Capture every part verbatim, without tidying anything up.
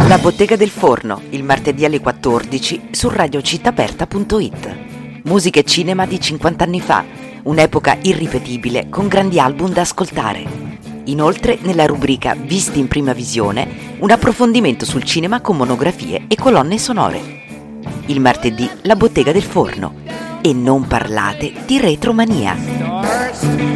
La Bottega del Forno, il martedì alle quattordici su radio città aperta punto it. Musica e cinema di cinquanta anni fa, un'epoca irripetibile con grandi album da ascoltare. Inoltre, nella rubrica Visti in prima visione, un approfondimento sul cinema con monografie e colonne sonore. Il martedì La Bottega del Forno. E non parlate di retromania.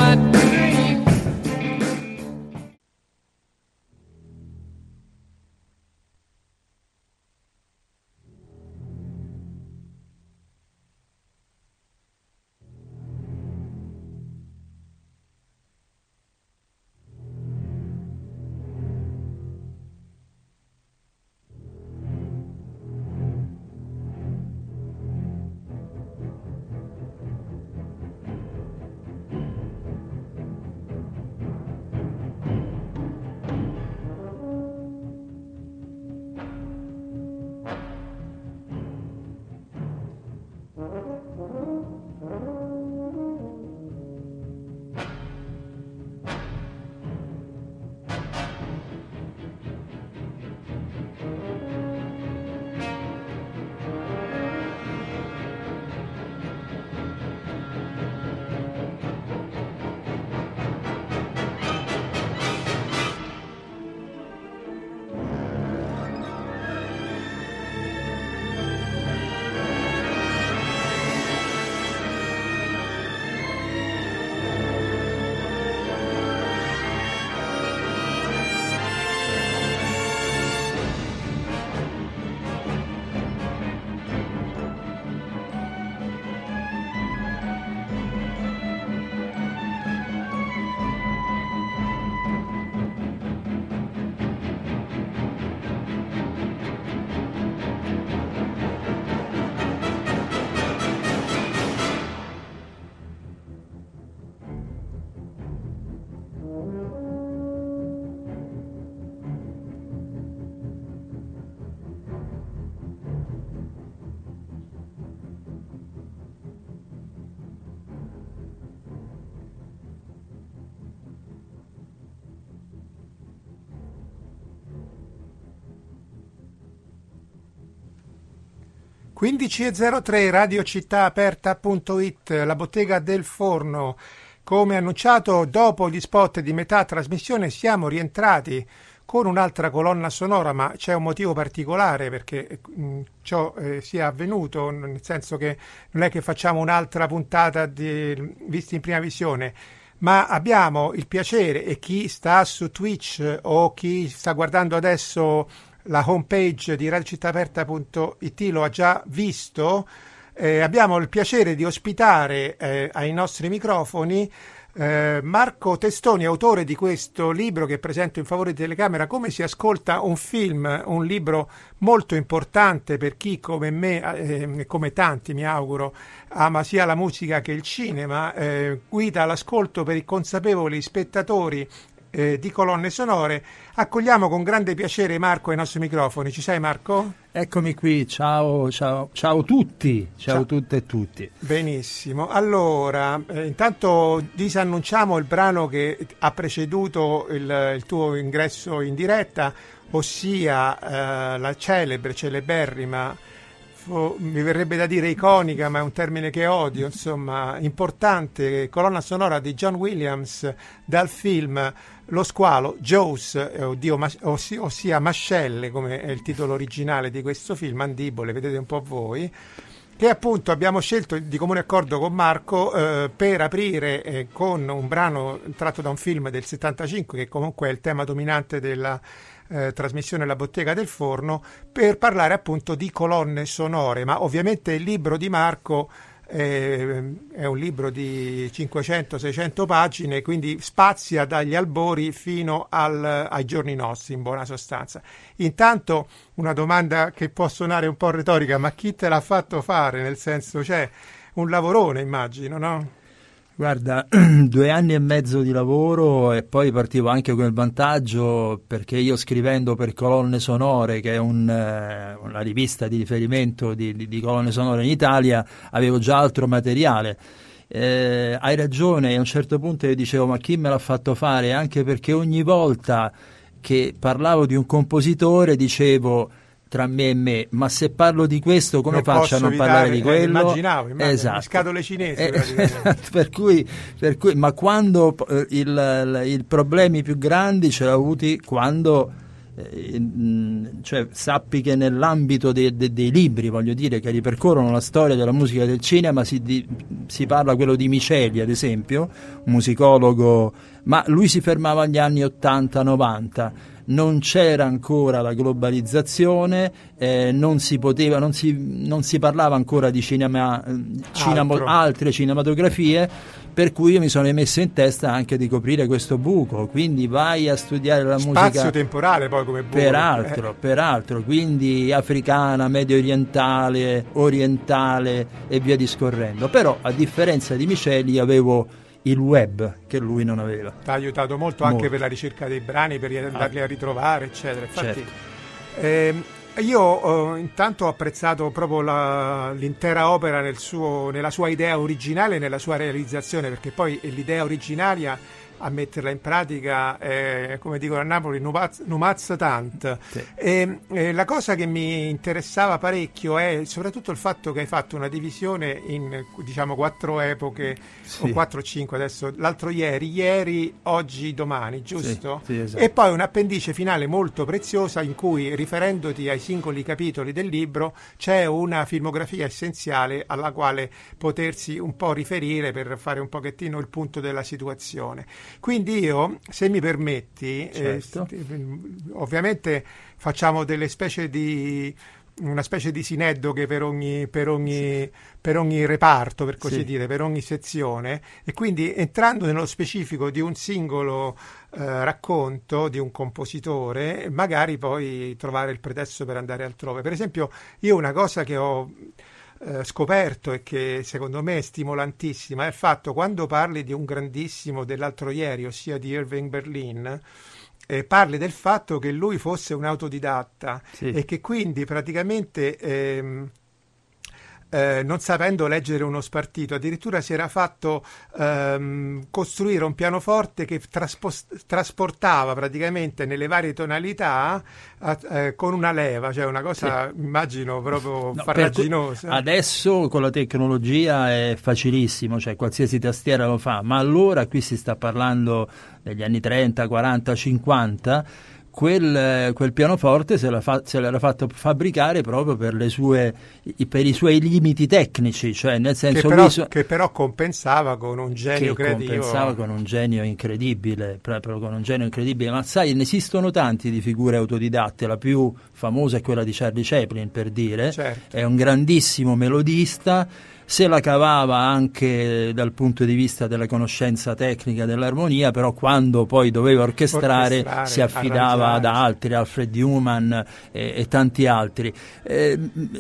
quindici e zero tre radio città aperta punto it, la Bottega del Forno. Come annunciato, dopo gli spot di metà trasmissione siamo rientrati con un'altra colonna sonora, ma c'è un motivo particolare perché mh, ciò eh, sia avvenuto, nel senso che non è che facciamo un'altra puntata di Visti in prima visione, ma abbiamo il piacere, e chi sta su Twitch o chi sta guardando adesso la homepage di radio città aperta punto it lo ha già visto, eh, abbiamo il piacere di ospitare eh, ai nostri microfoni eh, Marco Testoni, autore di questo libro che presento in favore di telecamera, Come si ascolta un film, un libro molto importante per chi come me e eh, come tanti mi auguro ama sia la musica che il cinema, eh, guida all'ascolto per i consapevoli spettatori Eh, di colonne sonore. Accogliamo con grande piacere Marco ai nostri microfoni. Ci sei, Marco? Eccomi qui, ciao, ciao, ciao tutti, ciao, ciao. Tutte e tutti. Benissimo, allora eh, intanto disannunciamo il brano che ha preceduto il, il tuo ingresso in diretta, ossia eh, la celebre, celeberrima, fu, mi verrebbe da dire iconica, ma è un termine che odio, insomma, importante colonna sonora di John Williams dal film Lo squalo, Jaws, eh, oddio, mas- ossia, ossia Mascelle, come è il titolo originale di questo film, Mandibole, vedete un po' voi, che appunto abbiamo scelto di comune accordo con Marco eh, per aprire eh, con un brano tratto da un film del settantacinque, che comunque è il tema dominante della eh, trasmissione La Bottega del Forno, per parlare appunto di colonne sonore, ma ovviamente il libro di Marco è un libro di cinquecento seicento pagine, quindi spazia dagli albori fino al, ai giorni nostri, in buona sostanza. Intanto una domanda che può suonare un po' retorica, ma chi te l'ha fatto fare? Nel senso, c'è un lavorone, immagino, no? Guarda, due anni e mezzo di lavoro, e poi partivo anche con il vantaggio, perché io scrivendo per Colonne Sonore, che è un, eh, una rivista di riferimento di, di, di colonne sonore in Italia, avevo già altro materiale. Eh, hai ragione, a un certo punto io dicevo, ma chi me l'ha fatto fare? Anche perché ogni volta che parlavo di un compositore, dicevo tra me e me, ma se parlo di questo come non faccio a non evitare, parlare di eh, quello? Immaginavo, immaginavo esatto. Le scatole cinesi. Eh, per, cui, per cui, ma quando eh, il, il, il problemi più grandi ce l'ho avuti quando eh, mh, cioè, sappi che nell'ambito de, de, dei libri, voglio dire, che ripercorrono la storia della musica e del cinema, si, di, si parla quello di Miceli, ad esempio, un musicologo, ma lui si fermava agli anni ottanta novanta. Non c'era ancora la globalizzazione, eh, non si poteva, non si, non si parlava ancora di cinema, cinema, altre cinematografie, per cui io mi sono messo in testa anche di coprire questo buco, quindi vai a studiare la spazio musica temporale poi come buco, peraltro, eh. peraltro, quindi africana, medio orientale, orientale e via discorrendo. Però a differenza di Miceli avevo il web che lui non aveva. Ti ha aiutato molto, molto anche per la ricerca dei brani, per andarli ah. a ritrovare, eccetera. Infatti, certo. eh, io eh, intanto ho apprezzato proprio la, l'intera opera nel suo, nella sua idea originale e nella sua realizzazione, perché poi l'idea originaria a metterla in pratica è, come dicono a Napoli, numazza tant. Sì. E, e la cosa che mi interessava parecchio è soprattutto il fatto che hai fatto una divisione in, diciamo, quattro epoche, sì. o quattro o cinque adesso, l'altro ieri, ieri, oggi, domani, giusto? Sì, sì, esatto. E poi un'appendice finale molto preziosa in cui, riferendoti ai singoli capitoli del libro, c'è una filmografia essenziale alla quale potersi un po' riferire per fare un pochettino il punto della situazione. Quindi io, se mi permetti, certo. eh, ovviamente facciamo delle specie di una specie di sineddoche per ogni, per ogni, per ogni reparto, per così sì. dire, per ogni sezione, e quindi entrando nello specifico di un singolo eh, racconto di un compositore, magari poi trovare il pretesto per andare altrove. Per esempio, io una cosa che ho Eh, scoperto e che secondo me è stimolantissima è il fatto, quando parli di un grandissimo dell'altro ieri, ossia di Irving Berlin, eh, parli del fatto che lui fosse un autodidatta, sì. e che quindi praticamente ehm, Eh, non sapendo leggere uno spartito, addirittura si era fatto ehm, costruire un pianoforte che traspost- trasportava praticamente nelle varie tonalità a, eh, con una leva, cioè una cosa, sì. immagino, proprio no, farraginosa. Adesso con la tecnologia è facilissimo, cioè qualsiasi tastiera lo fa, ma allora qui si sta parlando degli anni trenta, quaranta, cinquanta. Quel, quel pianoforte se, la fa, se l'era fatto fabbricare proprio per le sue per i suoi limiti tecnici, cioè nel senso che però, so, che però compensava con un genio che creativo, compensava con un genio incredibile, proprio con un genio incredibile. Ma sai, ne esistono tanti di figure autodidatte, la più famosa è quella di Charlie Chaplin, per dire, certo. È un grandissimo melodista, se la cavava anche dal punto di vista della conoscenza tecnica dell'armonia, però quando poi doveva orchestrare, orchestrare si affidava ad altri, Alfred Newman e, e tanti altri. Eh,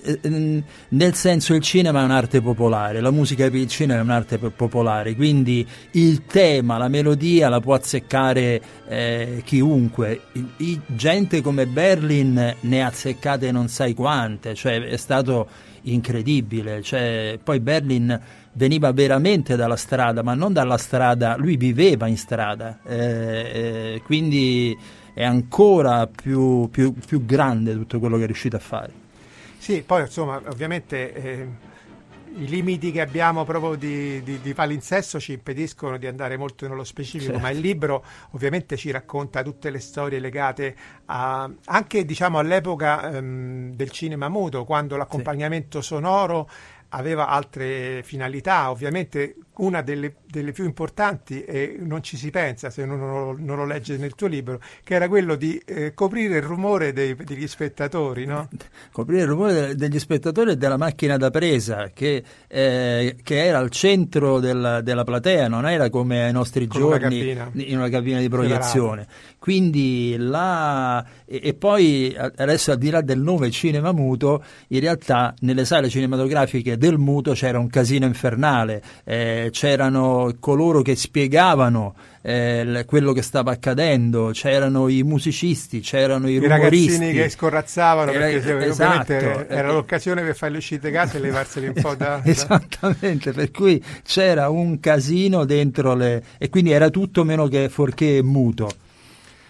nel senso, il cinema è un'arte popolare, la musica per il cinema è un'arte popolare, quindi il tema, la melodia la può azzeccare eh, chiunque. I, i, gente come Berlin ne ha azzeccate non sai quante, cioè è stato incredibile, cioè, poi Berlin veniva veramente dalla strada, ma non dalla strada, lui viveva in strada, eh, eh, quindi è ancora più, più, più grande tutto quello che è riuscito a fare. Sì, poi insomma ovviamente eh, i limiti che abbiamo proprio di, di, di palinsesto ci impediscono di andare molto nello specifico, certo. Ma il libro ovviamente ci racconta tutte le storie legate a, anche diciamo all'epoca ehm, del cinema muto, quando l'accompagnamento sì. sonoro aveva altre finalità. Ovviamente una delle, delle più importanti, e non ci si pensa se uno non lo, non lo legge nel tuo libro, che era quello di eh, coprire il rumore dei, degli spettatori, no? Coprire il rumore degli spettatori e della macchina da presa, che, eh, che era al centro del, della platea, non era come ai nostri Con giorni una in una cabina di proiezione. Quindi là, e, e poi adesso, al di là del nome cinema muto, in realtà nelle sale cinematografiche del muto c'era un casino infernale, eh, c'erano coloro che spiegavano eh, quello che stava accadendo, c'erano i musicisti, c'erano i, I rumoristi, ragazzini che scorrazzavano, perché era, esatto, era eh, l'occasione per farli uscire da casa e levarseli un po' da, da... Esattamente, per cui c'era un casino dentro le... e quindi era tutto meno che fuorché muto.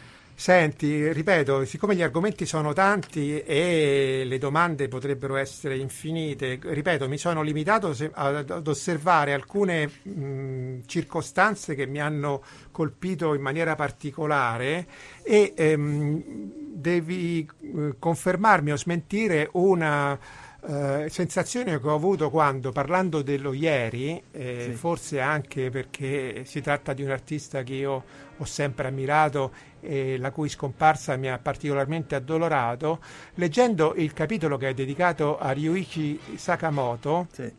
Senti, ripeto, siccome gli argomenti sono tanti e le domande potrebbero essere infinite, ripeto, mi sono limitato se, ad, ad osservare alcune mh, circostanze che mi hanno colpito in maniera particolare e ehm, devi eh, confermarmi o smentire una Uh, sensazione che ho avuto quando, parlando dello ieri, eh, sì. forse anche perché si tratta di un artista che io ho sempre ammirato e la cui scomparsa mi ha particolarmente addolorato, leggendo il capitolo che hai dedicato a Ryuichi Sakamoto, sì.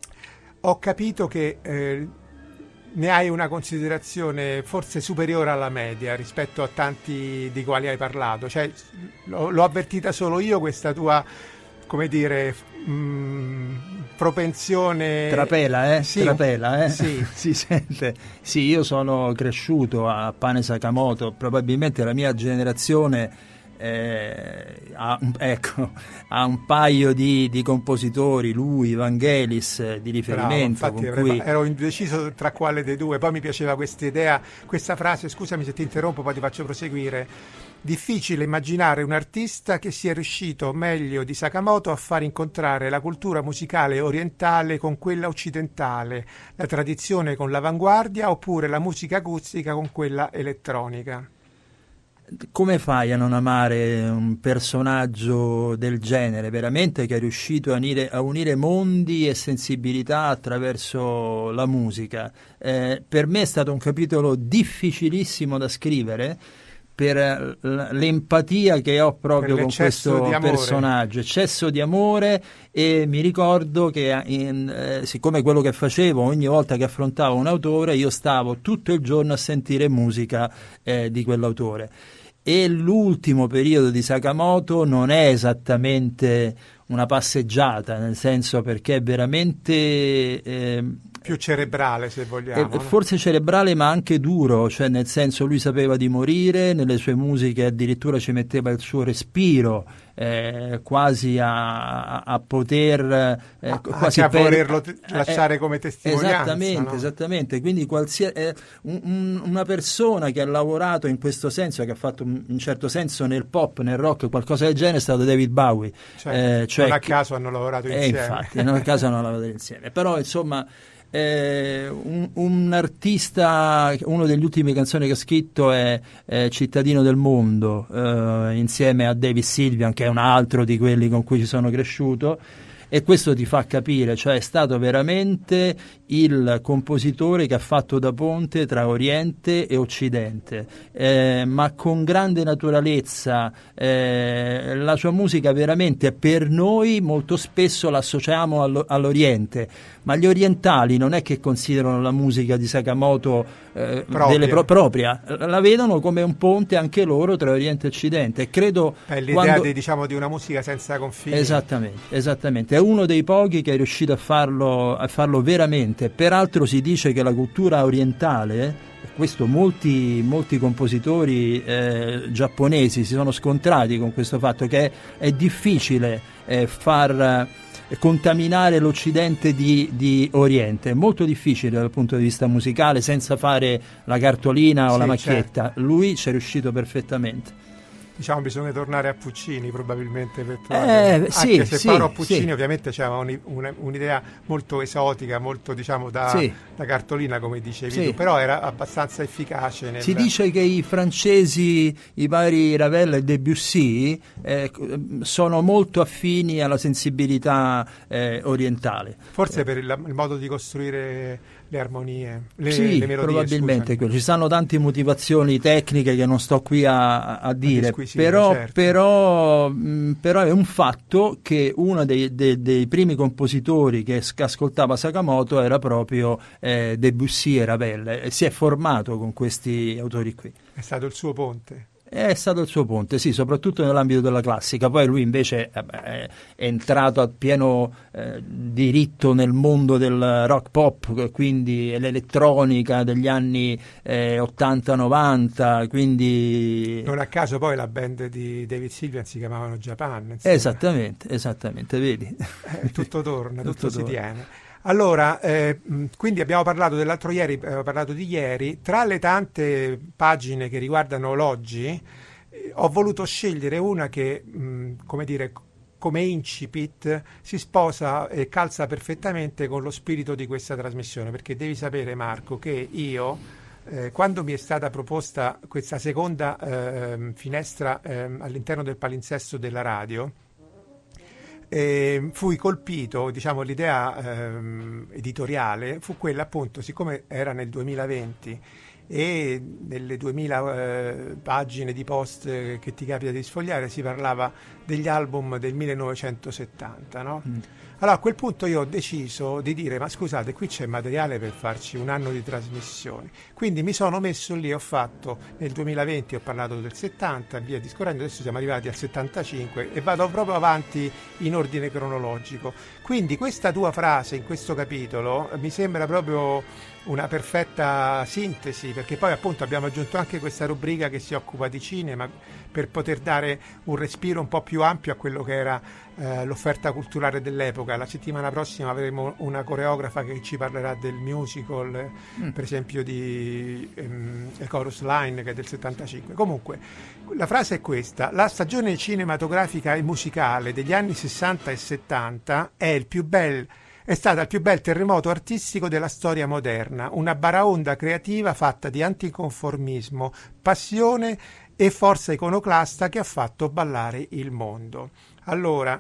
ho capito che eh, ne hai una considerazione forse superiore alla media rispetto a tanti di quali hai parlato, cioè l'ho, l'ho avvertita solo io questa tua, come dire, mh, propensione... Trapela, eh? Sì, Trapela, eh? Sì. Si sente. Sì, io sono cresciuto a Pane Sakamoto, probabilmente la mia generazione eh, ha, ecco, ha un paio di, di compositori, lui, Vangelis, di riferimento. Bravo, infatti con cui... ero indeciso tra quale dei due, poi mi piaceva questa idea, questa frase, scusami se ti interrompo, poi ti faccio proseguire. Difficile immaginare un artista che sia riuscito meglio di Sakamoto a far incontrare la cultura musicale orientale con quella occidentale, la tradizione con l'avanguardia oppure la musica acustica con quella elettronica. Come fai a non amare un personaggio del genere, veramente, che è riuscito a unire, a unire mondi e sensibilità attraverso la musica? Eh, per me è stato un capitolo difficilissimo da scrivere, per l'empatia che ho proprio con questo personaggio, eccesso di amore, e mi ricordo che in, eh, siccome quello che facevo ogni volta che affrontavo un autore, io stavo tutto il giorno a sentire musica eh, di quell'autore. E l'ultimo periodo di Sakamoto non è esattamente una passeggiata, nel senso, perché è veramente eh, più cerebrale, se vogliamo, eh, forse cerebrale, ma anche duro, cioè nel senso, lui sapeva di morire, nelle sue musiche addirittura ci metteva il suo respiro, eh, quasi a, a poter eh, ah, quasi a per, volerlo t- lasciare eh, come testimonianza, esattamente, no? esattamente, quindi qualsiasi eh, un, un, una persona che ha lavorato in questo senso, che ha fatto in un certo senso nel pop, nel rock, qualcosa del genere, è stato David Bowie, cioè, eh, cioè, non a caso hanno lavorato insieme, eh, infatti non a caso hanno lavorato insieme, però insomma Eh, un, un artista, uno degli ultimi canzoni che ha scritto è, è Cittadino del mondo, eh, insieme a David Sylvian, che è un altro di quelli con cui ci sono cresciuto, e questo ti fa capire, cioè è stato veramente il compositore che ha fatto da ponte tra Oriente e Occidente, eh, ma con grande naturalezza. Eh, la sua musica veramente, per noi molto spesso l'associamo allo, all'Oriente, ma gli orientali non è che considerano la musica di Sakamoto eh, propria. Delle pro- propria, la vedono come un ponte anche loro tra Oriente e Occidente, e credo è l'idea quando... di, diciamo, di una musica senza confini. Esattamente, esattamente. È uno dei pochi che è riuscito a farlo, a farlo veramente. Peraltro si dice che la cultura orientale, questo molti, molti compositori eh, giapponesi si sono scontrati con questo fatto, che è, è difficile eh, far eh, contaminare l'Occidente di, di Oriente, è molto difficile dal punto di vista musicale, senza fare la cartolina o sì, la macchietta. Certo. Lui ci è riuscito perfettamente. Diciamo, bisogna tornare a Puccini probabilmente per trovare, eh, anche sì, se sì, parlo a Puccini sì. Ovviamente c'era un, un, un'idea molto esotica, molto, diciamo, da, sì. da cartolina, come dicevi sì. tu, però era abbastanza efficace nel... Si dice che i francesi, i vari Ravel e Debussy, eh, sono molto affini alla sensibilità eh, orientale. Forse per il, il modo di costruire le armonie, le, sì, le melodie, probabilmente quello. Ci stanno tante motivazioni tecniche che non sto qui a, a dire, però, certo. però, mh, però è un fatto che uno dei, dei, dei primi compositori che ascoltava Sakamoto era proprio eh, Debussy e Ravel, e si è formato con questi autori qui. È stato il suo ponte. È stato il suo ponte, sì, soprattutto nell'ambito della classica. Poi lui invece eh, è entrato a pieno eh, diritto nel mondo del rock pop, quindi l'elettronica degli anni eh, ottanta novanta, quindi... Non a caso poi la band di David Sylvian si chiamavano Japan. Insomma. Esattamente, esattamente, vedi. Eh, tutto torna, tutto, tutto si torna. tiene. Allora, eh, quindi abbiamo parlato dell'altro ieri, abbiamo parlato di ieri. Tra le tante pagine che riguardano l'oggi, ho voluto scegliere una che, mh, come dire, come incipit si sposa e calza perfettamente con lo spirito di questa trasmissione, perché devi sapere, Marco, che io eh, quando mi è stata proposta questa seconda eh, finestra eh, all'interno del palinsesto della radio, eh, fui colpito, diciamo, l'idea eh, editoriale fu quella, appunto, siccome era nel duemilaventi e nelle duemila eh, pagine di post eh, che ti capita di sfogliare si parlava degli album del millenovecentosettanta, no? Mm. Allora a quel punto io ho deciso di dire: ma scusate, qui c'è materiale per farci un anno di trasmissioni. Quindi mi sono messo lì, ho fatto nel duemilaventi, ho parlato del settanta, via discorrendo, adesso siamo arrivati al settantacinque e vado proprio avanti in ordine cronologico. Quindi questa tua frase in questo capitolo mi sembra proprio una perfetta sintesi, perché poi appunto abbiamo aggiunto anche questa rubrica che si occupa di cinema per poter dare un respiro un po' più ampio a quello che era eh, l'offerta culturale dell'epoca. La settimana prossima avremo una coreografa che ci parlerà del musical, mm. per esempio di um, A Chorus Line, che è del settantacinque. Comunque la frase è questa: la stagione cinematografica e musicale degli anni sessanta e settanta è il più bel È stata il più bel terremoto artistico della storia moderna, una baraonda creativa fatta di anticonformismo, passione e forza iconoclasta che ha fatto ballare il mondo. Allora,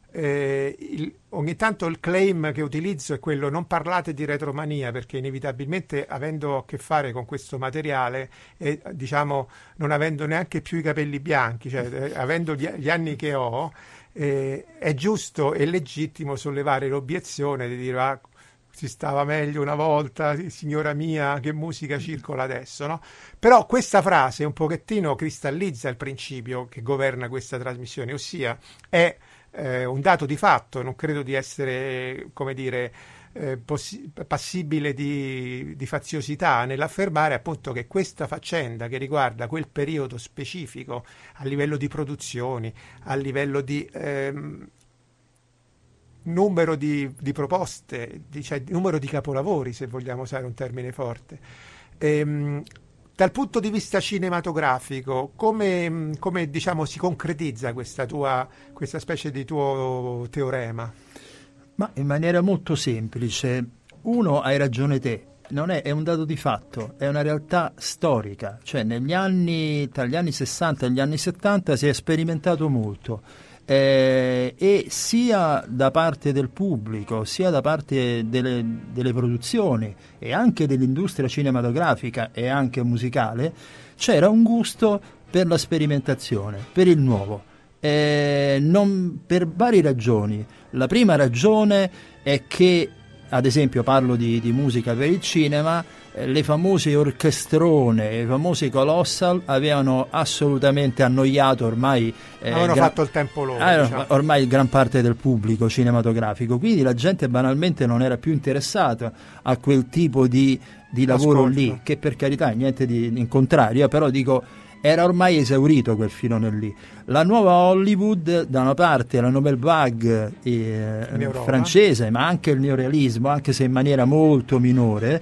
eh, il, ogni tanto il claim che utilizzo è quello: non parlate di retromania, perché inevitabilmente, avendo a che fare con questo materiale e diciamo non avendo neanche più i capelli bianchi, cioè eh, avendo gli, gli anni che ho, Eh, è giusto e legittimo sollevare l'obiezione di dire: ah, si stava meglio una volta, signora mia, che musica circola adesso, no? Però questa frase un pochettino cristallizza il principio che governa questa trasmissione, ossia è eh, un dato di fatto, non credo di essere, come dire, Eh, possi- passibile di, di faziosità nell'affermare appunto che questa faccenda, che riguarda quel periodo specifico a livello di produzioni, a livello di ehm, numero di, di proposte, di, cioè numero di capolavori, se vogliamo usare un termine forte, ehm, dal punto di vista cinematografico, come, come diciamo si concretizza questa tua, questa specie di tuo teorema? Ma in maniera molto semplice. Uno, hai ragione te, non è, è un dato di fatto, è una realtà storica, cioè negli anni, tra gli anni sessanta e gli anni settanta si è sperimentato molto, eh, e sia da parte del pubblico, sia da parte delle, delle produzioni e anche dell'industria cinematografica e anche musicale, c'era un gusto per la sperimentazione, per il nuovo. Eh, non, per varie ragioni. La prima ragione è che, ad esempio, parlo di, di musica per il cinema, eh, le famose orchestrone, i famosi colossal avevano assolutamente annoiato ormai eh, avevano gran, fatto il tempo loro, eh, diciamo. ormai gran parte del pubblico cinematografico, quindi la gente banalmente non era più interessata a quel tipo di, di lavoro Ascolto. lì, che per carità niente di in contrario, però dico era ormai esaurito quel filone lì. La nuova Hollywood, da una parte la Nouvelle Vague eh, francese, ma anche il neorealismo, anche se in maniera molto minore,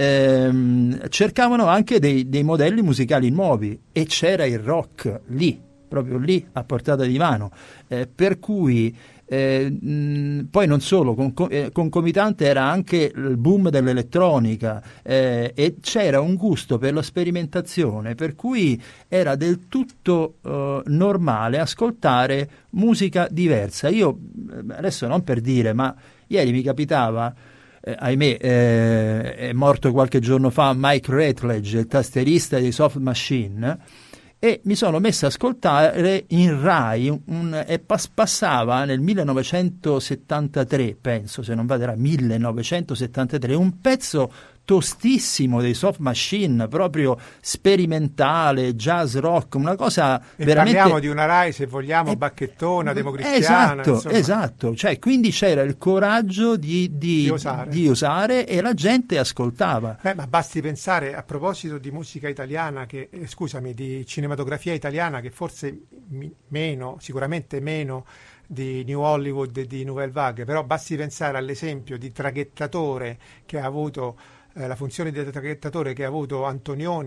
ehm, cercavano anche dei, dei modelli musicali nuovi, e c'era il rock lì, proprio lì a portata di mano, eh, per cui eh, mh, poi non solo, con, eh, concomitante era anche il boom dell'elettronica, eh, e c'era un gusto per la sperimentazione, per cui era del tutto eh, normale ascoltare musica diversa. Io adesso, non per dire, ma ieri mi capitava, eh, ahimè eh, è morto qualche giorno fa Mike Ratledge, il tastierista di Soft Machine, e mi sono messo ad ascoltare in Rai un, un, e pas, passava nel millenovecentosettantatré, penso, se non vado, era millenovecentosettantatré, un pezzo tostissimo dei Soft Machine, proprio sperimentale, jazz rock, una cosa e veramente... parliamo di una Rai, se vogliamo, eh, bacchettona, democristiana. Esatto, insomma. esatto, cioè quindi c'era il coraggio di, di, di, osare. di usare, e la gente ascoltava. Eh, ma basti pensare, a proposito di musica italiana, che eh, scusami, di cinematografia italiana, che forse mi, meno, sicuramente meno di New Hollywood e di Nouvelle Vague, però basti pensare all'esempio di traghettatore che ha avuto, eh, la funzione di traghettatore che ha avuto Antonioni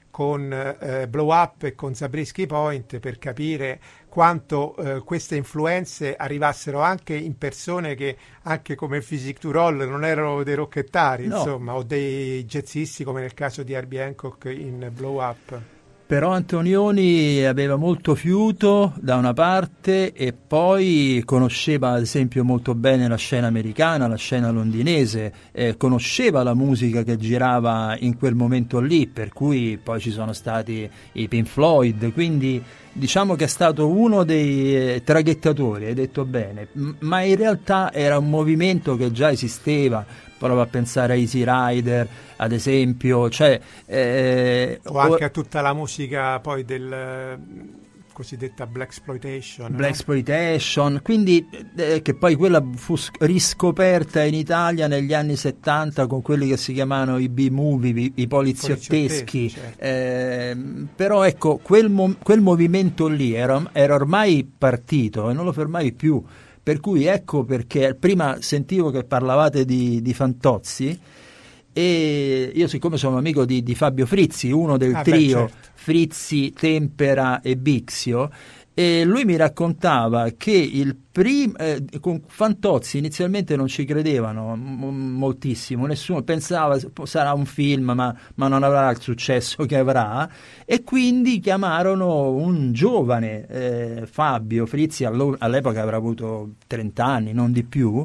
con eh, Blow Up e con Zabriskie Point, per capire quanto eh, queste influenze arrivassero anche in persone che anche come Physique to Roll non erano dei rocchettari, no. insomma, o dei jazzisti come nel caso di Herbie Hancock in Blow Up. Però Antonioni aveva molto fiuto da una parte e poi conosceva ad esempio molto bene la scena americana, la scena londinese, eh, conosceva la musica che girava in quel momento lì, per cui poi ci sono stati i Pink Floyd, quindi diciamo che è stato uno dei eh, traghettatori, hai detto bene, M- ma in realtà era un movimento che già esisteva. Provo a pensare a Easy Rider, ad esempio, cioè, eh, o anche o, a tutta la musica poi del eh, cosiddetta Blaxploitation. Blaxploitation, no? Quindi eh, che poi quella fu riscoperta in Italia negli anni settanta con quelli che si chiamavano i B-movie, i, i poliziotteschi. Certo. Eh, però ecco, quel, mo- quel movimento lì era, era ormai partito e non lo fermavi più. Per cui ecco perché prima sentivo che parlavate di, di Fantozzi e io siccome sono amico di, di Fabio Frizzi, uno del ah, trio beh, certo. Frizzi, Tempera e Bixio, e lui mi raccontava che il prim- eh, con Fantozzi inizialmente non ci credevano m- moltissimo, nessuno pensava sarà un film ma, ma non avrà il successo che avrà, e quindi chiamarono un giovane eh, Fabio Frizzi, allo- all'epoca avrà avuto trenta anni, non di più,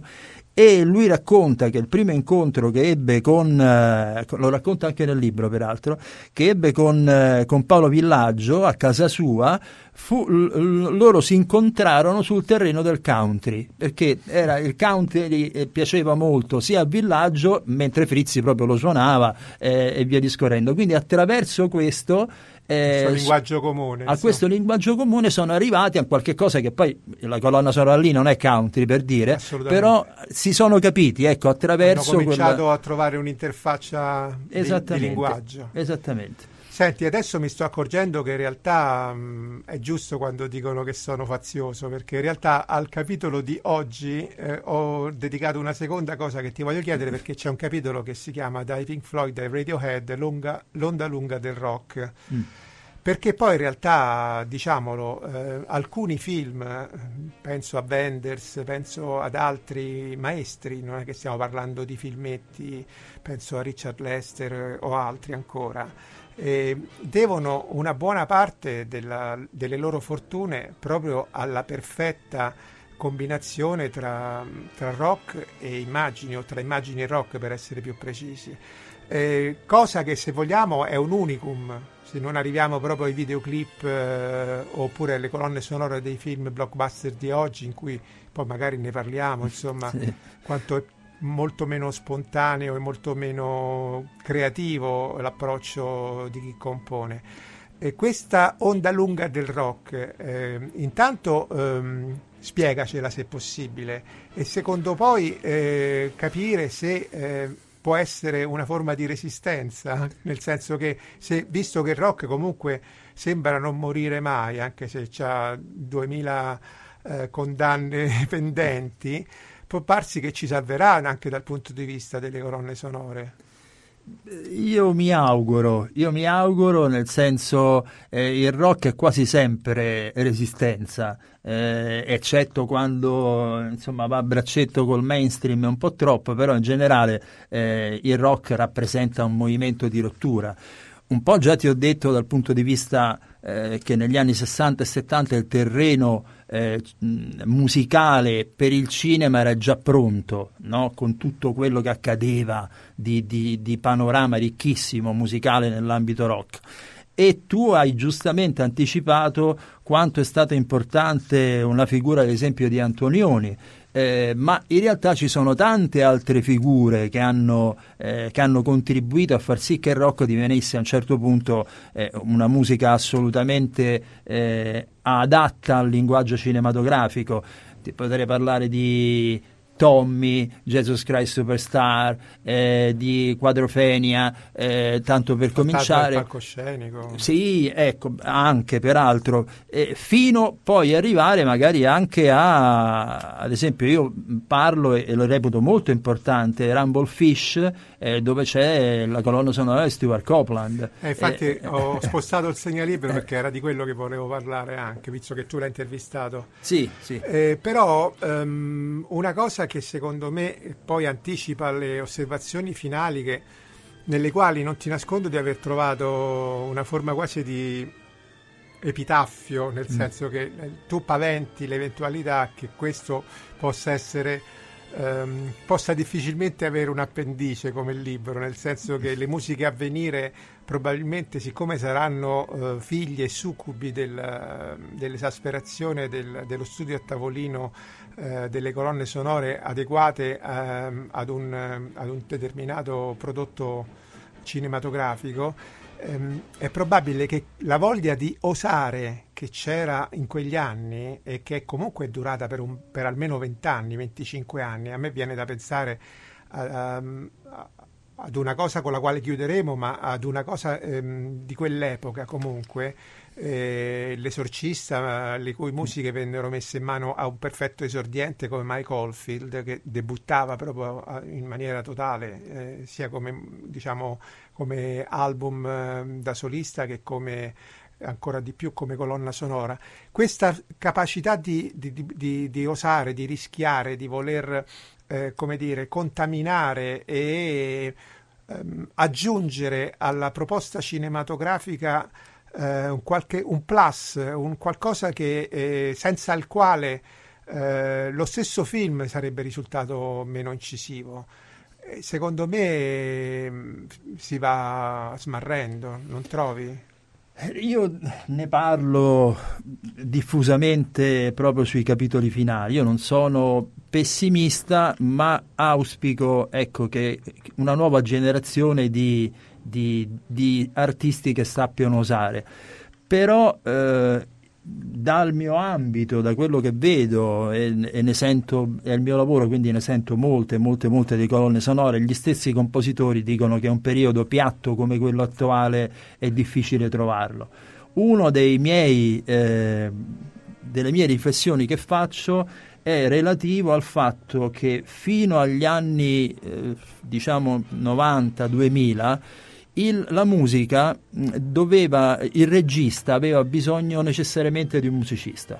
e lui racconta che il primo incontro che ebbe con, eh, lo racconta anche nel libro peraltro, che ebbe con, eh, con Paolo Villaggio a casa sua, fu, l- loro si incontrarono sul terreno del country, perché era il country eh, piaceva molto sia a Villaggio, mentre Frizzi proprio lo suonava eh, e via discorrendo, quindi attraverso questo Eh, questo linguaggio comune, a insomma. questo linguaggio comune sono arrivati a qualche cosa che poi la colonna sonora lì non è country per dire, però si sono capiti, ecco, attraverso hanno cominciato quella... a trovare un'interfaccia di, di linguaggio. Esattamente. Senti, adesso mi sto accorgendo che in realtà mh, è giusto quando dicono che sono fazioso, perché in realtà al capitolo di oggi eh, ho dedicato una seconda cosa che ti voglio chiedere, perché c'è un capitolo che si chiama dai Pink Floyd ai Radiohead, lunga, l'onda lunga del rock. Mm. Perché poi in realtà, diciamolo, eh, alcuni film, penso a Wenders, penso ad altri maestri, non è che stiamo parlando di filmetti, penso a Richard Lester eh, o altri ancora, eh, devono una buona parte della, delle loro fortune proprio alla perfetta combinazione tra, tra rock e immagini, o tra immagini e rock per essere più precisi. Eh, cosa che se vogliamo è un unicum, se non arriviamo proprio ai videoclip eh, oppure alle colonne sonore dei film blockbuster di oggi, in cui poi magari ne parliamo, insomma, sì. Quanto è molto meno spontaneo e molto meno creativo l'approccio di chi compone. E questa onda lunga del rock, eh, intanto ehm, spiegacela se possibile, e secondo poi eh, capire se eh, può essere una forma di resistenza, nel senso che se, visto che il rock comunque sembra non morire mai, anche se c'ha duemila eh, condanne pendenti, può darsi che ci salverà anche dal punto di vista delle colonne sonore. Io mi auguro, io mi auguro nel senso eh, il rock è quasi sempre resistenza, eh, eccetto quando insomma va a braccetto col mainstream un po' troppo, però in generale eh, il rock rappresenta un movimento di rottura. Un po' già ti ho detto dal punto di vista eh, che negli anni sessanta e settanta il terreno eh, musicale per il cinema era già pronto, no? Con tutto quello che accadeva di, di, di panorama ricchissimo musicale nell'ambito rock. E tu hai giustamente anticipato quanto è stata importante una figura, ad esempio, di Antonioni. Eh, ma in realtà ci sono tante altre figure che hanno, eh, che hanno contribuito a far sì che il rock divenisse a un certo punto eh, una musica assolutamente eh, adatta al linguaggio cinematografico. Ti potrei parlare di Tommy, Jesus Christ Superstar, eh, di Quadrophenia, eh, tanto per cominciare. Il palcoscenico. Sì, ecco, anche peraltro, eh, fino poi arrivare magari anche a, ad esempio, io parlo e, e lo reputo molto importante, Rumble Fish, eh, dove c'è la colonna sonora di Stuart Copeland. Eh, infatti eh, ho spostato il segnalibro perché era di quello che volevo parlare anche, visto che tu l'hai intervistato. Sì, sì. Eh, però um, una cosa che secondo me poi anticipa le osservazioni finali, che, nelle quali non ti nascondo di aver trovato una forma quasi di epitaffio, nel mm. senso che tu paventi l'eventualità che questo possa essere um, possa difficilmente avere un appendice come il libro, nel senso che le musiche a venire probabilmente, siccome saranno uh, figli e succubi del, dell'esasperazione del, dello studio a tavolino, uh, delle colonne sonore adeguate uh, ad, un, uh, ad un determinato prodotto cinematografico, um, è probabile che la voglia di osare che c'era in quegli anni e che comunque è durata per, un, per almeno venti anni, venticinque anni, a me viene da pensare a, a, ad una cosa con la quale chiuderemo, ma ad una cosa ehm, di quell'epoca comunque, eh, l'esorcista, le cui musiche vennero messe in mano a un perfetto esordiente come Mike Oldfield, che debuttava proprio in maniera totale, eh, sia come, diciamo, come album eh, da solista che come, ancora di più, come colonna sonora. Questa capacità di, di, di, di osare, di rischiare, di voler Eh, come dire, contaminare e ehm, aggiungere alla proposta cinematografica eh, un, qualche, un plus, un qualcosa che eh, senza il quale eh, lo stesso film sarebbe risultato meno incisivo. E secondo me eh, si va smarrendo, non trovi? Io ne parlo diffusamente proprio sui capitoli finali. Io non sono pessimista, ma auspico, ecco, che una nuova generazione di, di, di artisti che sappiano osare. Però eh, dal mio ambito, da quello che vedo e, e ne sento, è il mio lavoro, quindi ne sento molte, molte, molte di colonne sonore, gli stessi compositori dicono che un periodo piatto come quello attuale è difficile trovarlo. Uno dei miei, eh, delle mie riflessioni che faccio è relativo al fatto che fino agli anni, eh, diciamo, novanta duemila, Il, la musica doveva, il regista aveva bisogno necessariamente di un musicista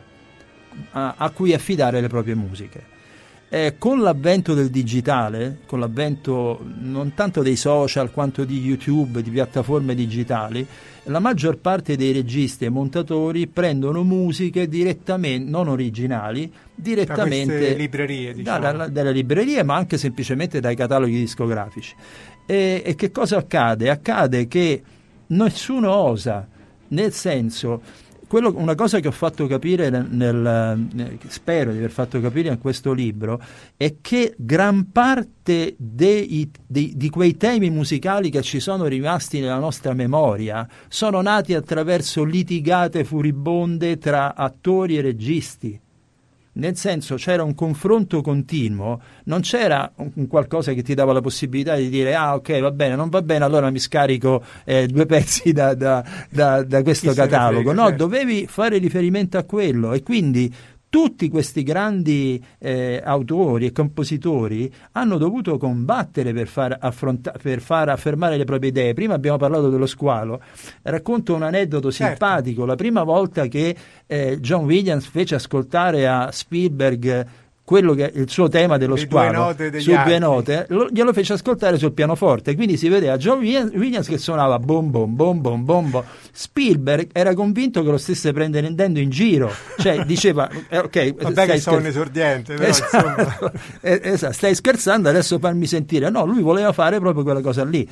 a, a cui affidare le proprie musiche. Eh, con l'avvento del digitale, con l'avvento non tanto dei social quanto di YouTube, di piattaforme digitali, la maggior parte dei registi e montatori prendono musiche direttamente, non originali, direttamente da queste librerie, diciamo. da, da, dalle librerie, ma anche semplicemente dai cataloghi discografici. E, e che cosa accade? Accade che nessuno osa, nel senso, quello, una cosa che ho fatto capire nel, nel, spero di aver fatto capire in questo libro, è che gran parte dei, dei, di quei temi musicali che ci sono rimasti nella nostra memoria sono nati attraverso litigate furibonde tra attori e registi. Nel senso, c'era un confronto continuo, non c'era un, un qualcosa che ti dava la possibilità di dire ah ok, va bene, non va bene, allora mi scarico eh, due pezzi da, da, da, da questo Chi catalogo. Frega, no, certo. Dovevi fare riferimento a quello, e quindi tutti questi grandi eh, autori e compositori hanno dovuto combattere per far, affronta- per far affermare le proprie idee. Prima abbiamo parlato dello squalo. Racconto un aneddoto certo. simpatico. La prima volta che eh, John Williams fece ascoltare a Spielberg quello che è il suo tema dello Le squalo due su due note, lo, glielo fece ascoltare sul pianoforte, quindi si vedeva John Williams che suonava bom bom bom bom bom bom. Spielberg era convinto che lo stesse prendendo in giro, cioè diceva eh, ok, vabbè che sono un esordiente, però, esatto, esatto, stai scherzando, adesso fammi sentire. No, lui voleva fare proprio quella cosa lì.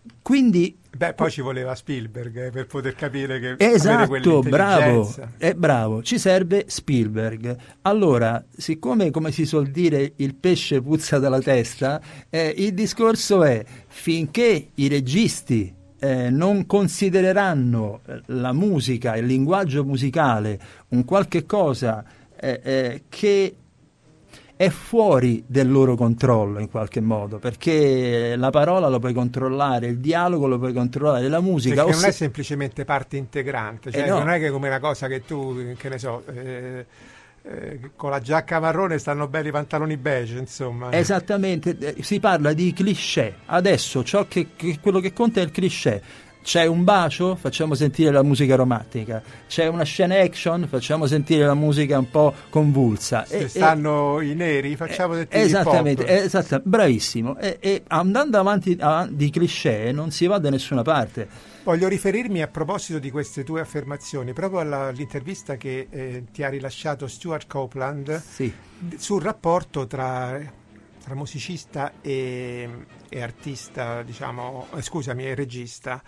Quindi beh, poi ci voleva Spielberg eh, per poter capire che esatto, bravo, è bravo, ci serve Spielberg. Allora, siccome, come si suol dire, il pesce puzza dalla testa, eh, il discorso è finché i registi eh, non considereranno la musica, il linguaggio musicale un qualche cosa eh, eh, che è fuori del loro controllo in qualche modo, perché la parola lo puoi controllare, il dialogo lo puoi controllare, la musica perché non se... è semplicemente parte integrante, cioè eh no. non è che come una cosa che tu, che ne so, eh, eh, con la giacca marrone stanno belli i pantaloni beige, insomma. Esattamente, eh, si parla di cliché. Adesso ciò che, che quello che conta è il cliché. C'è un bacio, facciamo sentire la musica romantica. C'è una scena action, facciamo sentire la musica un po' convulsa. Se e, stanno e, i neri, facciamo sentire esattamente, il pop. Esattamente, bravissimo. E, e andando avanti, avanti di cliché non si va da nessuna parte. Voglio riferirmi a proposito di queste tue affermazioni proprio alla, all'intervista che eh, ti ha rilasciato Stuart Copeland, sì, sul rapporto tra, tra musicista e, e artista, diciamo, eh, scusami, e regista.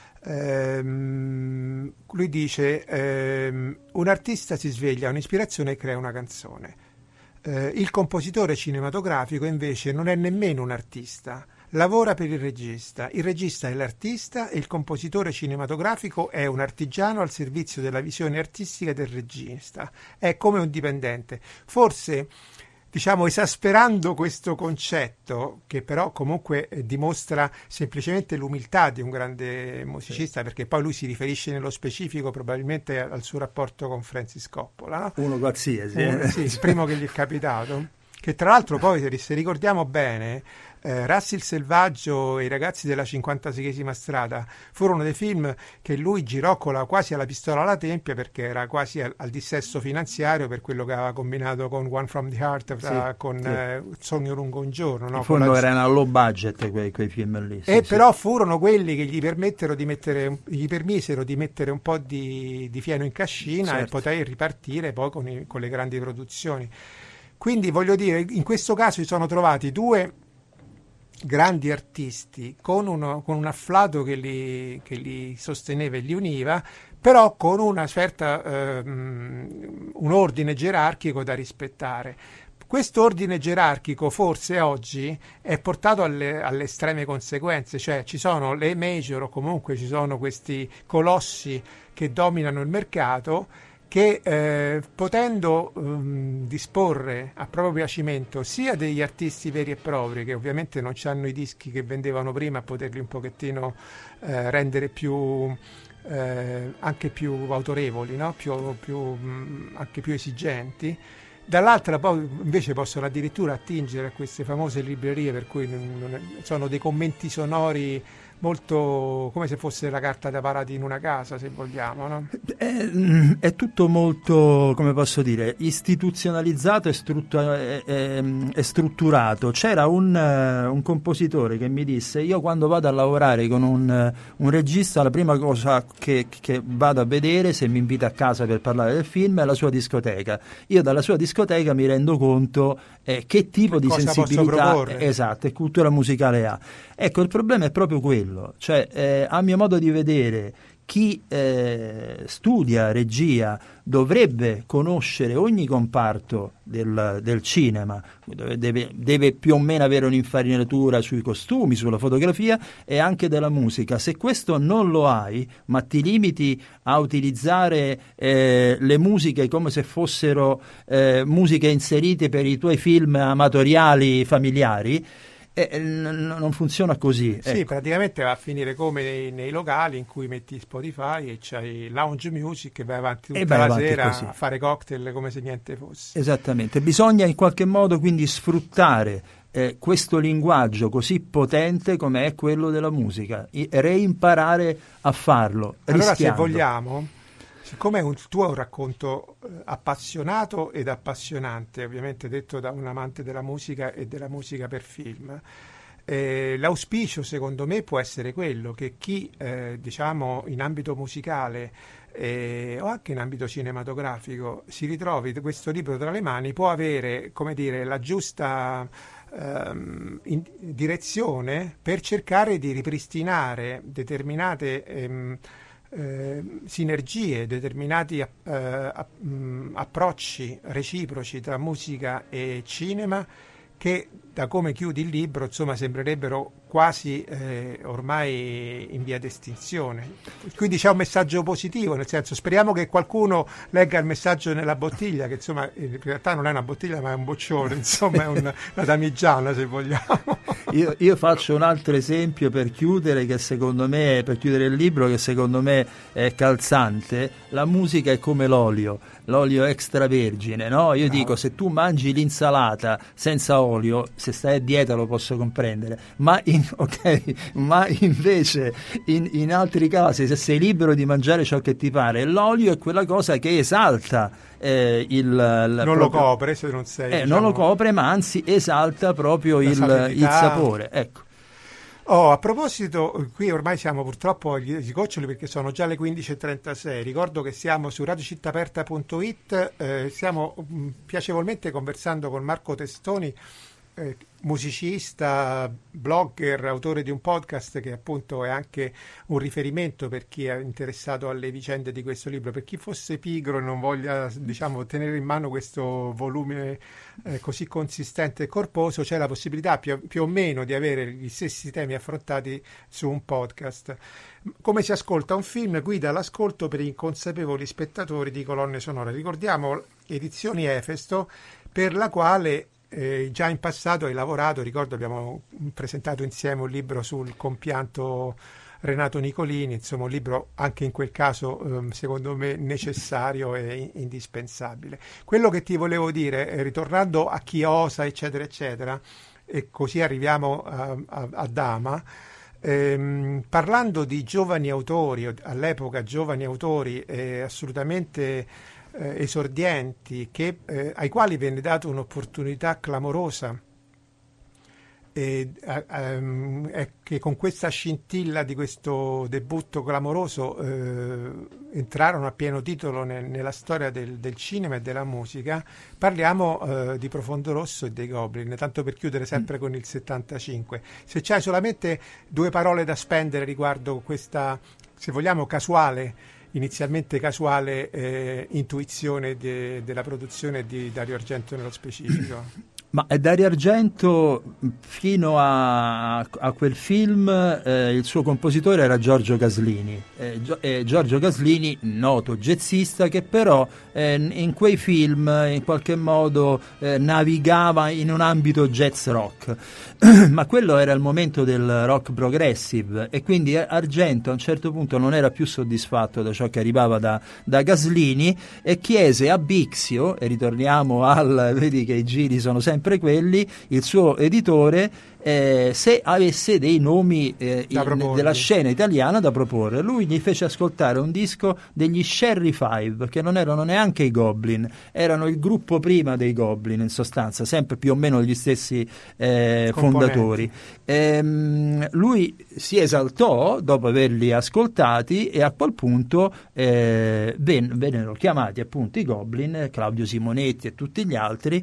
Ehm, lui dice ehm, un artista si sveglia, ha un'ispirazione e crea una canzone. Eh, il compositore cinematografico invece non è nemmeno un artista, lavora per il regista. Il regista è l'artista e il compositore cinematografico è un artigiano al servizio della visione artistica del regista. È come un dipendente. Forse, diciamo, esasperando questo concetto, che però comunque eh, dimostra semplicemente l'umiltà di un grande musicista, sì, perché poi lui si riferisce nello specifico probabilmente al suo rapporto con Francis Coppola, no? Uno qualsiasi. Un, Eh. sì, il primo che gli è capitato. Che tra l'altro poi, se ricordiamo bene, eh, Rassi il Selvaggio e I ragazzi della cinquantaseiesima strada furono dei film che lui girò con la, quasi alla pistola alla tempia, perché era quasi al, al dissesto finanziario per quello che aveva combinato con One from the Heart, fra, sì, con sì. Eh, Sogno lungo un giorno. No? Furono, la... erano a low budget quei, quei film lì. Sì, e sì. Però furono quelli che gli permettero di mettere, gli permisero di mettere un po' di, di fieno in cascina, certo, e poter ripartire poi con, i, con le grandi produzioni. Quindi voglio dire, in questo caso si sono trovati due grandi artisti con, uno, con un afflato che li, che li sosteneva e li univa, però con una certa, ehm, un ordine gerarchico da rispettare. Questo ordine gerarchico forse oggi è portato alle, alle estreme conseguenze, cioè ci sono le major o comunque ci sono questi colossi che dominano il mercato, che eh, potendo um, disporre a proprio piacimento sia degli artisti veri e propri, che ovviamente non hanno i dischi che vendevano prima, a poterli un pochettino eh, rendere più eh, anche più autorevoli, no? più, più, mh, anche più esigenti. Dall'altra poi invece possono addirittura attingere a queste famose librerie, per cui non, non è, sono dei commenti sonori molto come se fosse la carta da parati in una casa, se vogliamo, no? È, è tutto molto, come posso dire, istituzionalizzato e, struttura, è, è, è strutturato. C'era un, un compositore che mi disse: io quando vado a lavorare con un, un regista, la prima cosa che, che vado a vedere, se mi invita a casa per parlare del film, è la sua discoteca. Io dalla sua discoteca mi rendo conto eh, che tipo che di sensibilità, esatto, e cultura musicale ha. Ecco, il problema è proprio quello. Cioè, eh, a mio modo di vedere, chi eh, studia regia dovrebbe conoscere ogni comparto del, del cinema, deve, deve più o meno avere un'infarinatura sui costumi, sulla fotografia e anche della musica. Se questo non lo hai, ma ti limiti a utilizzare eh, le musiche come se fossero eh, musiche inserite per i tuoi film amatoriali familiari, Eh, n- non funziona così. Sì, ecco. Praticamente va a finire come nei, nei locali in cui metti Spotify e c'hai lounge music che vai avanti tutta vai la avanti sera così, a fare cocktail come se niente fosse. Esattamente, bisogna in qualche modo quindi sfruttare eh, questo linguaggio così potente come è quello della musica e reimparare a farlo. Allora, rischiando. Se vogliamo, siccome è un tuo racconto eh, appassionato ed appassionante, ovviamente detto da un amante della musica e della musica per film, eh, l'auspicio secondo me può essere quello che chi eh, diciamo in ambito musicale eh, o anche in ambito cinematografico si ritrovi questo libro tra le mani può avere, come dire, la giusta ehm, in, direzione per cercare di ripristinare determinate ehm, Eh, sinergie, determinati eh, app- mh, approcci reciproci tra musica e cinema che, da come chiudi il libro, insomma, sembrerebbero quasi eh, ormai in via d'estinzione. Quindi c'è un messaggio positivo, nel senso, speriamo che qualcuno legga il messaggio nella bottiglia, che insomma in realtà non è una bottiglia ma è un boccione, insomma è un, una damigiana se vogliamo. Io, io faccio un altro esempio per chiudere, che secondo me, per chiudere il libro, che secondo me è calzante. La musica è come l'olio, l'olio extravergine, no? Io no. dico, se tu mangi l'insalata senza olio, se stai a dieta lo posso comprendere, ma, in, okay, ma invece in, in altri casi, se sei libero di mangiare ciò che ti pare, l'olio è quella cosa che esalta eh, il, il non proprio, lo copre se non sei eh, diciamo, non lo copre, ma anzi esalta proprio il, il sapore, ecco. Oh, a proposito, qui ormai siamo purtroppo agli goccioli perché sono già le quindici e trentasei. Ricordo che siamo su radio città aperta punto it, eh, stiamo mh, piacevolmente conversando con Marco Testoni, eh, musicista, blogger, autore di un podcast che appunto è anche un riferimento per chi è interessato alle vicende di questo libro. Per chi fosse pigro e non voglia, diciamo, tenere in mano questo volume eh, così consistente e corposo, c'è la possibilità più, più o meno di avere gli stessi temi affrontati su un podcast. Come si ascolta un film? Guida all'ascolto per inconsapevoli spettatori di colonne sonore. Ricordiamo Edizioni Efesto, per la quale Eh, già in passato hai lavorato. Ricordo abbiamo presentato insieme un libro sul compianto Renato Nicolini, insomma un libro anche in quel caso ehm, secondo me necessario e indispensabile. Quello che ti volevo dire, eh, ritornando a chi osa eccetera eccetera, e così arriviamo a, a, a Dama, ehm, parlando di giovani autori, all'epoca giovani autori eh, assolutamente Eh, esordienti che, eh, ai quali venne data un'opportunità clamorosa e eh, ehm, è che con questa scintilla di questo debutto clamoroso eh, entrarono a pieno titolo nel, nella storia del, del cinema e della musica. Parliamo eh, di Profondo Rosso e dei Goblin, tanto per chiudere sempre mm. con il settantacinque. Se c'hai solamente due parole da spendere riguardo questa, se vogliamo, casuale inizialmente casuale eh, intuizione de, della produzione di Dario Argento nello specifico. Ma Dario Argento, fino a, a quel film, eh, il suo compositore era Giorgio Gaslini. Eh, Gio, eh, Giorgio Gaslini, noto jazzista, che però eh, in quei film in qualche modo eh, navigava in un ambito jazz rock. Ma quello era il momento del rock progressive e quindi Argento a un certo punto non era più soddisfatto da ciò che arrivava da, da Gaslini e chiese a Bixio, e ritorniamo al, vedi che i giri sono sempre quelli, il suo editore, eh, se avesse dei nomi eh, in, della scena italiana da proporre. Lui gli fece ascoltare un disco degli Sherry Five, che non erano neanche i Goblin, erano il gruppo prima dei Goblin, in sostanza sempre più o meno gli stessi eh, fondatori. Ehm, lui si esaltò dopo averli ascoltati e a quel punto eh, ven- vennero chiamati appunto i Goblin, Claudio Simonetti e tutti gli altri,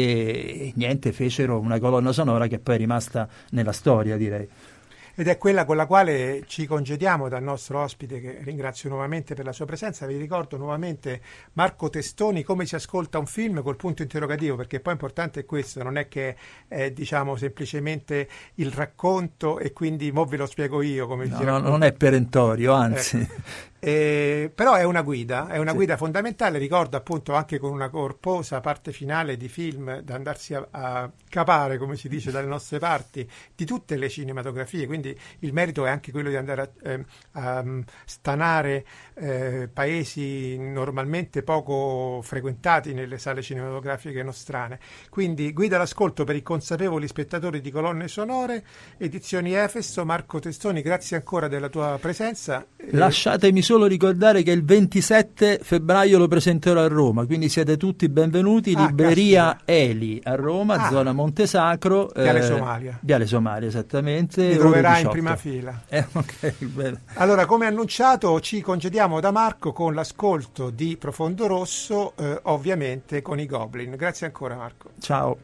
e niente, fecero una colonna sonora che poi è rimasta nella storia, direi. Ed è quella con la quale ci congediamo dal nostro ospite, che ringrazio nuovamente per la sua presenza. Vi ricordo nuovamente Marco Testoni, Come si ascolta un film, col punto interrogativo, perché poi importante è questo, non è che è diciamo semplicemente il racconto e quindi mo ve lo spiego io come no, si no, non è perentorio, anzi ecco. Eh, però è una guida, è una sì. guida fondamentale. Ricordo appunto anche con una corposa parte finale di film da andarsi a, a capare, come si dice dalle nostre parti, di tutte le cinematografie, quindi il merito è anche quello di andare a, eh, a stanare eh, paesi normalmente poco frequentati nelle sale cinematografiche nostrane. Quindi guida all'ascolto per i consapevoli spettatori di colonne sonore, Edizioni Efesto. Marco Testoni, grazie ancora della tua presenza. Lasciatemi solo ricordare che il ventisette febbraio lo presenterò a Roma, quindi siete tutti benvenuti. Ah, Libreria caspita. Eli a Roma, ah. zona Montesacro, Viale eh, Somalia. Viale Somalia, esattamente. Mi troverai in prima fila. Eh, okay, bene. Allora, come annunciato, ci congediamo da Marco con l'ascolto di Profondo Rosso, eh, ovviamente con i Goblin. Grazie ancora, Marco. Ciao.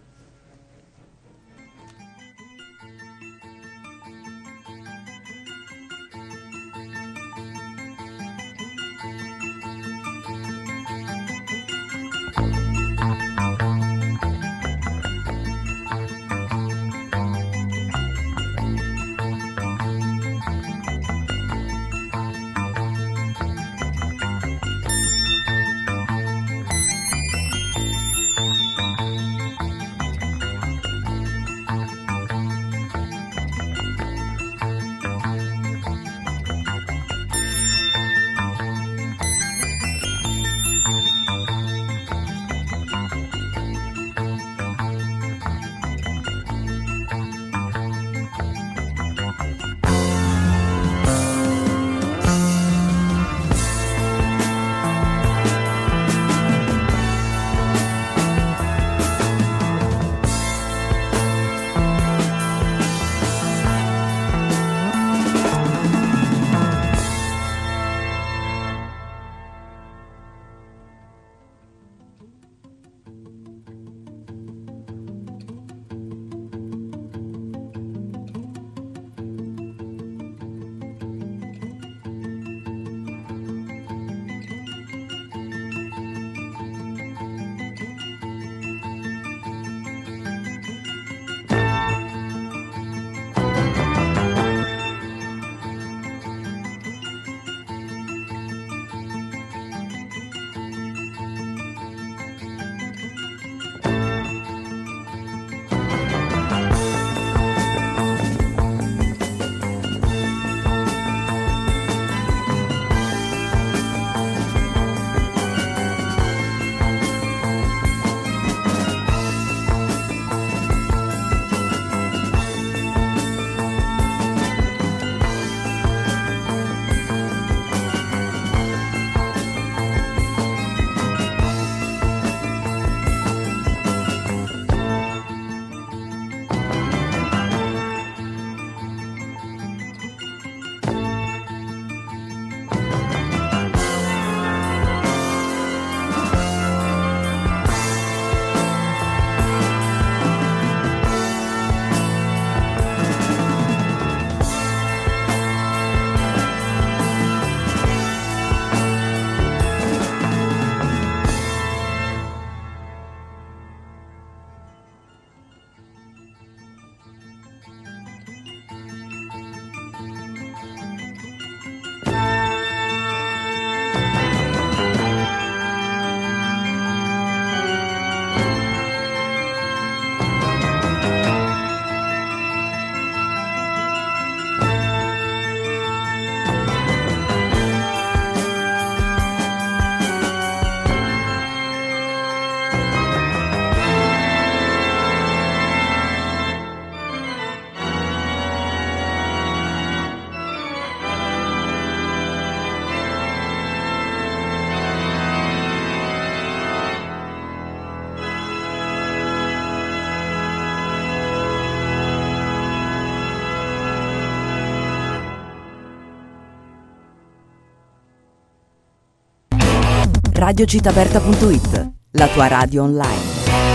radio città aperta punto it, la tua radio online.